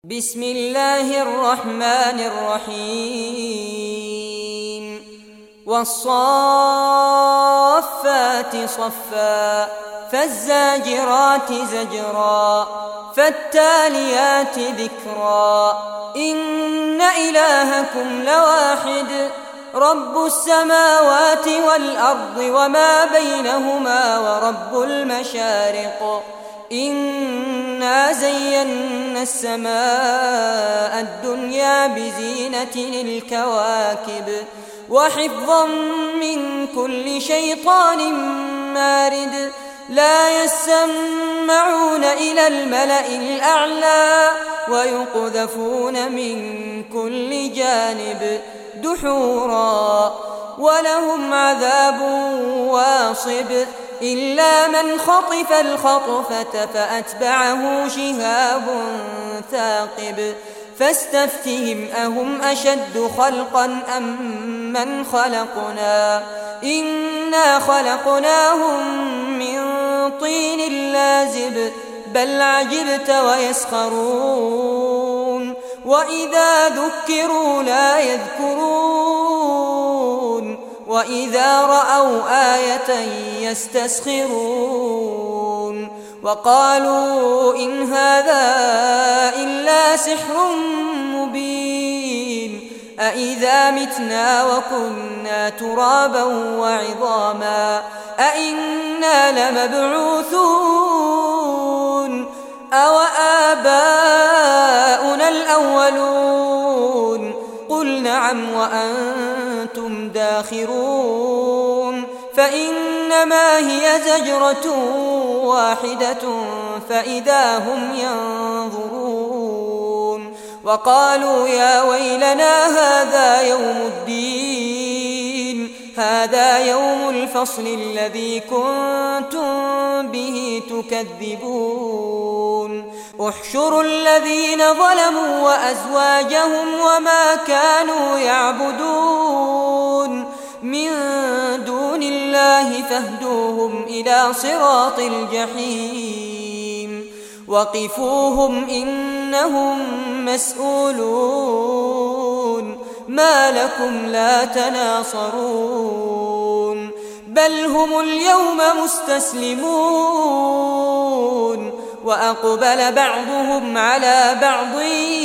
بسم الله الرحمن الرحيم والصافات صفا فالزاجرات زجرا فالتاليات ذكرا إن إلهكم لواحد رب السماوات والأرض وما بينهما ورب المشارق إنا زينا السماء الدنيا بزينة الكواكب وحفظا من كل شيطان مارد لا يسمعون إلى الملأ الأعلى ويقذفون من كل جانب دحورا ولهم عذاب واصب إلا من خطف الخطفة فأتبعه شهاب ثاقب فاستفتهم أهم أشد خلقا أم من خلقنا إنا خلقناهم من طين لازب بل عجبت ويسخرون وإذا ذكروا لا يذكرون وإذا رأوا آية يستسخرون وقالوا إن هذا إلا سحر مبين أإذا متنا وكنا ترابا وعظاما أإنا لمبعوثون أو آباؤنا الأولون قل نعم وأنتم داخرون فإنما هي زجرة واحدة فإذا هم ينظرون وقالوا يا ويلنا هذا يوم الدين هذا يوم الفصل الذي كنتم به تكذبون احشروا الذين ظلموا وأزواجهم وما كانوا يعبدون من دون الله فاهدوهم إلى صراط الجحيم وقفوهم إنهم مسؤولون ما لكم لا تناصرون بل هم اليوم مستسلمون وأقبل بعضهم على بعض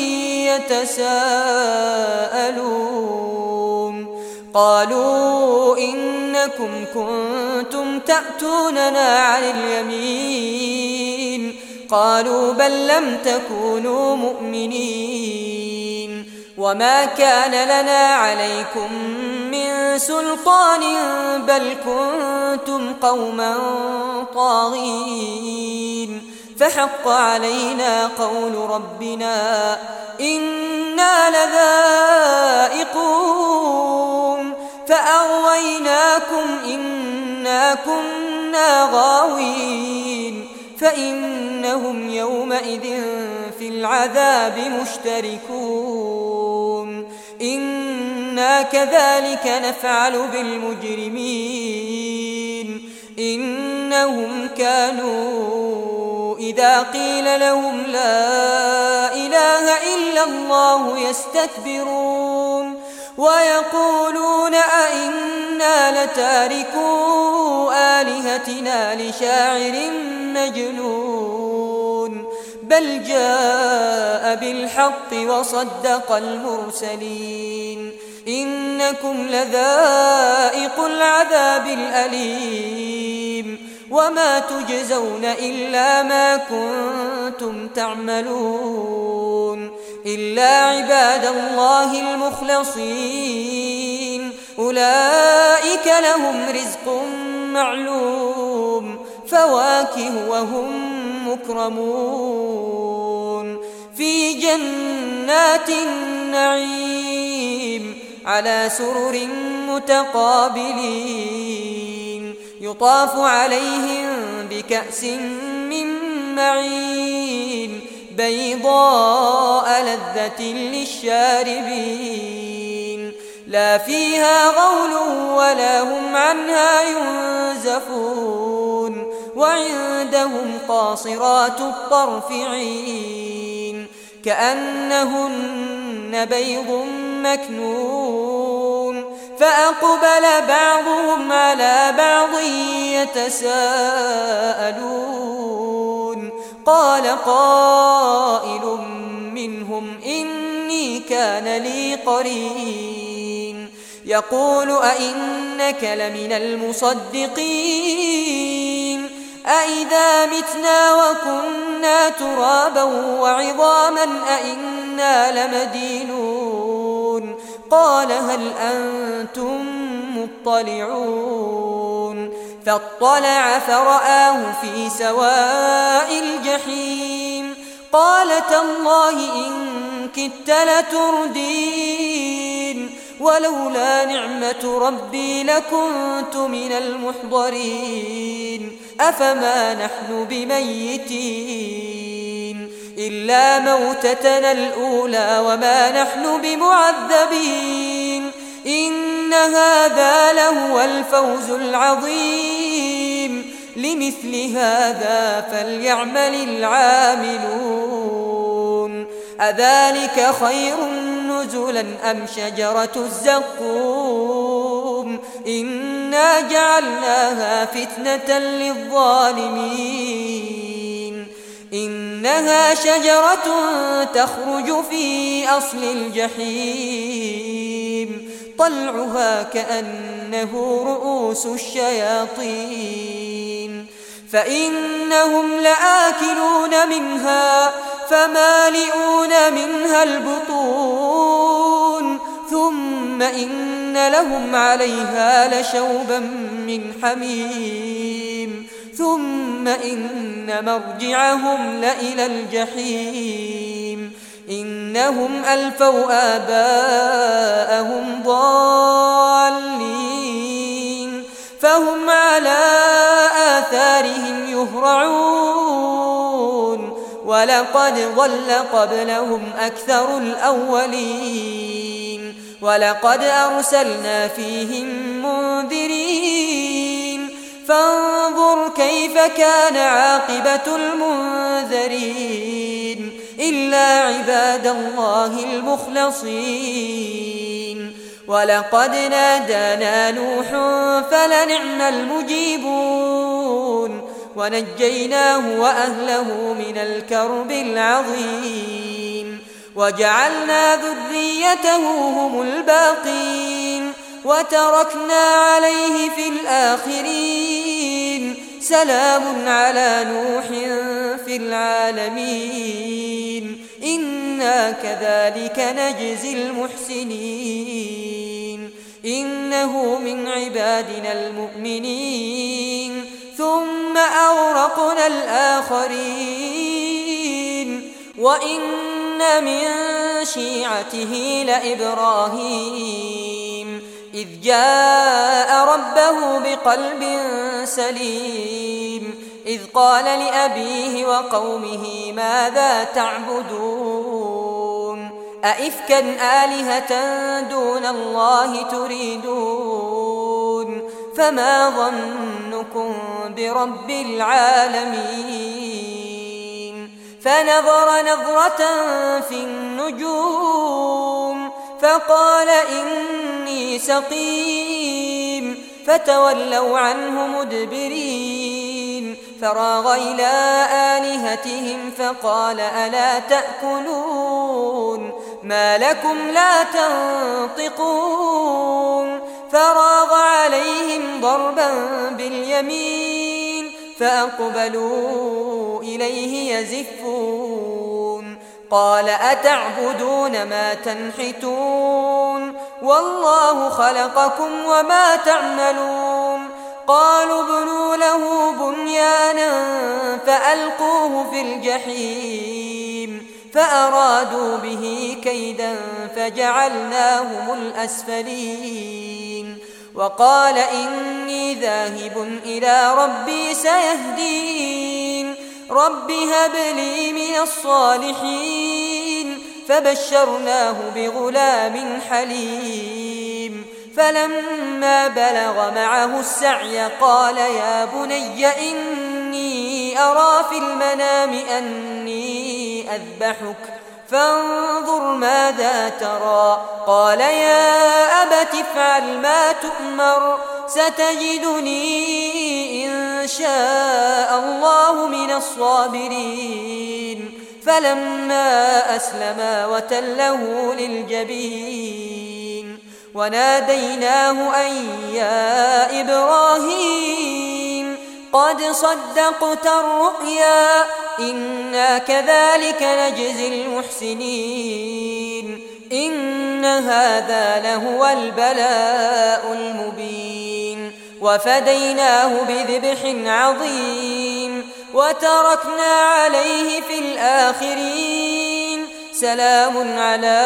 يتساءلون قالوا إنكم كنتم تأتوننا عن اليمين قالوا بل لم تكونوا مؤمنين وما كان لنا عليكم من سلطان بل كنتم قوما طاغين فحق علينا قول ربنا إنا لذائقون فأغويناكم إنا كنا غاوين فإنهم يومئذ في العذاب مشتركون إنا كذلك نفعل بالمجرمين إنهم كانوا إذا قيل لهم لا إله إلا الله يستكبرون ويقولون أئنا لتاركو آلهتنا لشاعر مجنون بل جاء بالحق وصدق المرسلين إنكم لذائق العذاب الأليم وما تجزون إلا ما كنتم تعملون إلا عباد الله المخلصين أولئك لهم رزق معلوم فواكه وهم مكرمون في جنات النعيم على سرر متقابلين يطاف عليهم بكأس من معين بيضاء لذة للشاربين لا فيها غول ولا هم عنها ينزفون وعندهم قاصرات الطرف عين كأنهن بيض مكنون فأقبل بعضهم على بعض يتساءلون قال قائل منهم إني كان لي قرين يقول أئنك لمن المصدقين أئذا متنا وكنا ترابا وعظاما أئنا لمدينون قال هل أنتم مطلعون فاطلع فرآه في سواء الجحيم قال تالله إن كدت لتردين ولولا نعمة ربي لكنت من المحضرين أفما نحن بميتين إلا موتتنا الأولى وما نحن بمعذبين إن هذا لهو الفوز العظيم لمثل هذا فليعمل العاملون أذلك خير نزلا أم شجرة الزقوم إنا جعلناها فتنة للظالمين إنها شجرة تخرج في أصل الجحيم طلعها كأنه رؤوس الشياطين فإنهم لآكلون منها فمالئون منها البطون ثم إن لهم عليها لشوبا من حميم ثم إن مرجعهم لإلى الجحيم إنهم ألفوا آباءهم ضالين فهم على آثارهم يهرعون ولقد ضل قبلهم أكثر الأولين ولقد أرسلنا فيهم منذرين فانظر كيف كان عاقبة المنذرين إلا عباد الله المخلصين ولقد نادانا نوح فلنعم المجيبون ونجيناه وأهله من الكرب العظيم وجعلنا ذريته هم الباقين وتركنا عليه في الآخرين سلام على نوح في العالمين إنا كذلك نجزي المحسنين إنه من عبادنا المؤمنين ثم أغرقنا الآخرين وإن من شيعته لإبراهيم إذ جاء ربه بقلب سليم إذ قال لأبيه وقومه ماذا تعبدون أئفكا آلهة دون الله تريدون فما ظنكم برب العالمين فنظر نظرة في النجوم فقال إني سقيم فتولوا عنه مدبرين فراغ إلى آلهتهم فقال ألا تأكلون ما لكم لا تنطقون فراغ عليهم ضربا باليمين فأقبلوا إليه يزفون قال أتعبدون ما تنحتون والله خلقكم وما تعملون قالوا ابنوا له بنيانا فألقوه في الجحيم فأرادوا به كيدا فجعلناهم الأسفلين وقال إني ذاهب إلى ربي سيهدين رب هب لي من الصالحين فبشرناه بغلام حليم فلما بلغ معه السعي قال يا بني إني أرى في المنام أني أذبحك فانظر ماذا ترى. قال يا أبت افعل ما تؤمر ستجدني إن شاء الله من الصابرين. فلما أسلما وتله للجبين وناديناه أن يا إبراهيم قد صدقت الرؤيا إنا كذلك نجزي المحسنين إن هذا لهو البلاء المبين. وفديناه بذبح عظيم وتركنا عليه في الآخرين سلام على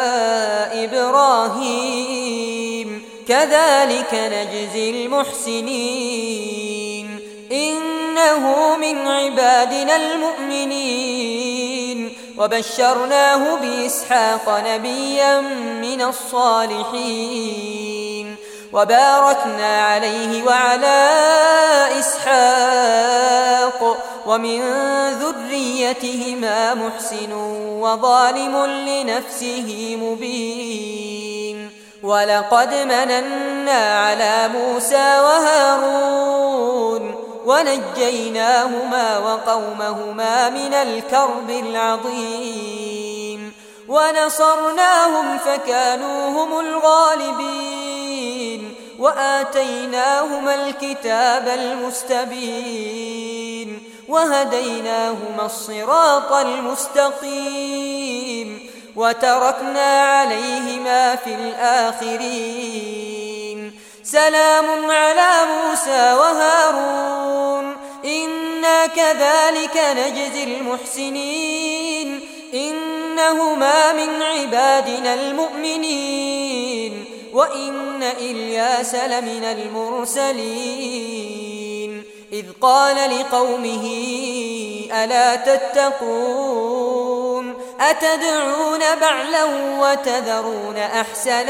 إبراهيم كذلك نجزي المحسنين إنه من عبادنا المؤمنين. وبشرناه بإسحاق نبيا من الصالحين وباركنا عليه وعلى إسحاق ومن ذريتهما محسن وظالم لنفسه مبين. ولقد مننا على موسى وهارون ونجيناهما وقومهما من الكرب العظيم ونصرناهم فكانوا هم الغالبين وآتيناهما الكتاب المستبين وهديناهما الصراط المستقيم وتركنا عليهما في الآخرين سلام على موسى وهارون إنا كذلك نجزي المحسنين إنهما من عبادنا المؤمنين وإن إلياس لمن المرسلين إذ قال لقومه ألا تتقون أتدعون بعلا وتذرون أحسن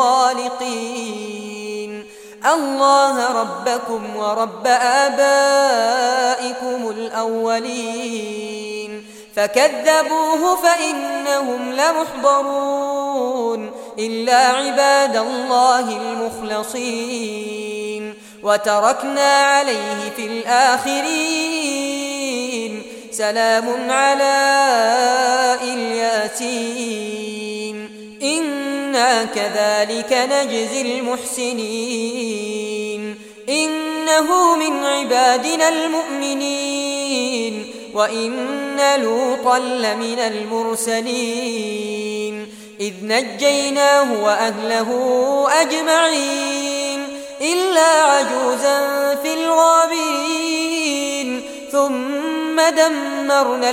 الخالقين الله ربكم ورب آبائكم الأولين فكذبوه فإنهم لمحضرون إلا عباد الله المخلصين وتركنا عليه في الآخرين سلام على الياسين إنا كذلك نجزي المحسنين إنه من عبادنا المؤمنين وإن لوطا لمن المرسلين إذ نجيناه وأهله أجمعين إلا عجوزا في الغابرين ثم دمرنا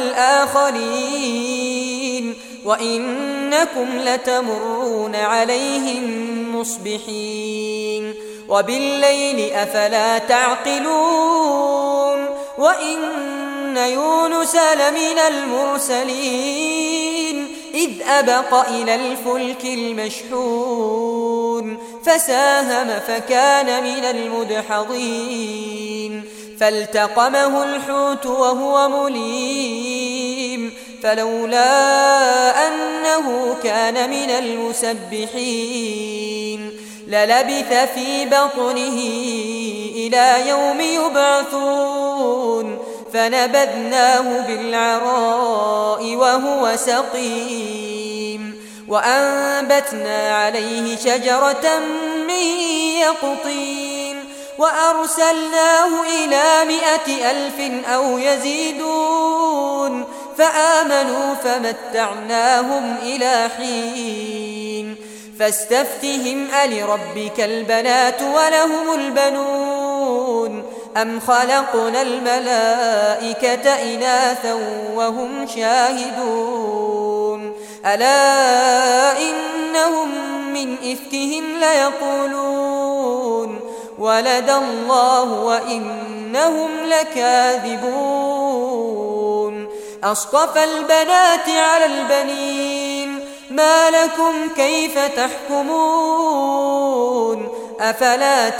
الآخرين وإنكم لتمرون عليهم مصبحين وبالليل أفلا تعقلون وإن يونس لمن المرسلين إذ أبق إلى الفلك المشحون فساهم فكان من المدحضين فالتقمه الحوت وهو مليم فلولا أنه كان من المسبحين للبث في بطنه إلى يوم يبعثون فنبذناه بالعراء وهو سقيم وأنبتنا عليه شجرة من يقطين وأرسلناه إلى 100,000 أو يزيدون فآمنوا فمتعناهم إلى حين فاستفتهم ألربك البنات ولهم البنون أم خلقنا الملائكة إناثا وهم شاهدون ألا إنهم من إفكهم ليقولون ولد الله وإنهم لكاذبون أصطفى البنات على البنين ما لكم كيف تحكمون أفلا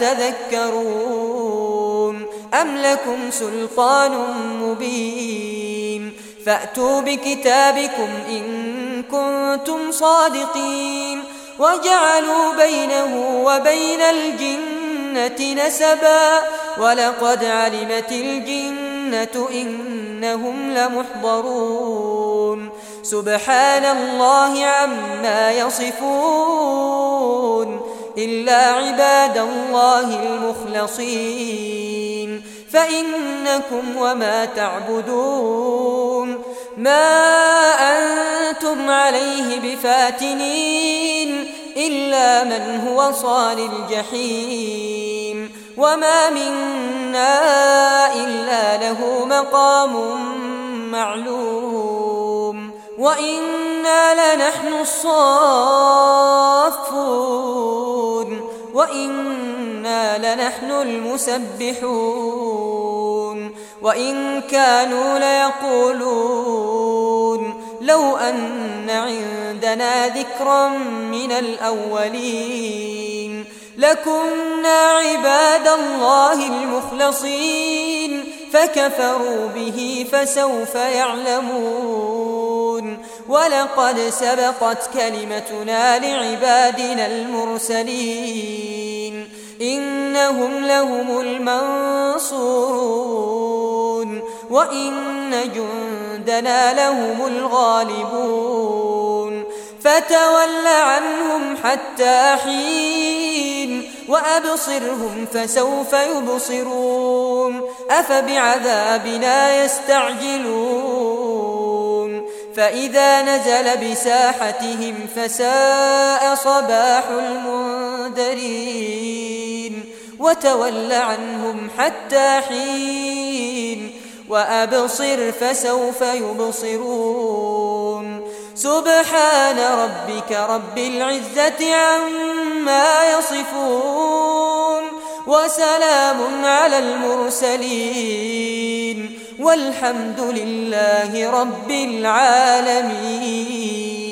تذكرون أم لكم سلطان مبين فأتوا بكتابكم إن كنتم صادقين وجعلوا بينه وبين الجنة نسبا ولقد علمت الجنة إنهم لمحضرون سبحان الله عما يصفون إلا عباد الله المخلصين فإنكم وما تعبدون ما أنتم عليه بفاتنين إلا من هو صال الجحيم وما منا إلا له مقام معلوم وإنا لنحن الصافون وإنا لنحن المسبحون وإن كانوا ليقولون لو أن عندنا ذكرا من الأولين لكنا عباد الله المخلصين فكفروا به فسوف يعلمون ولقد سبقت كلمتنا لعبادنا المرسلين إنهم لهم المنصورون وإن جندنا لهم الغالبون فتول عنهم حتى حين وأبصرهم فسوف يبصرون أفبعذابنا يستعجلون فإذا نزل بساحتهم فساء صباح المنذرين وتول عنهم حتى حين وأبصر فسوف يبصرون سبحان ربك رب العزة عما يصفون وسلام على المرسلين والحمد لله رب العالمين.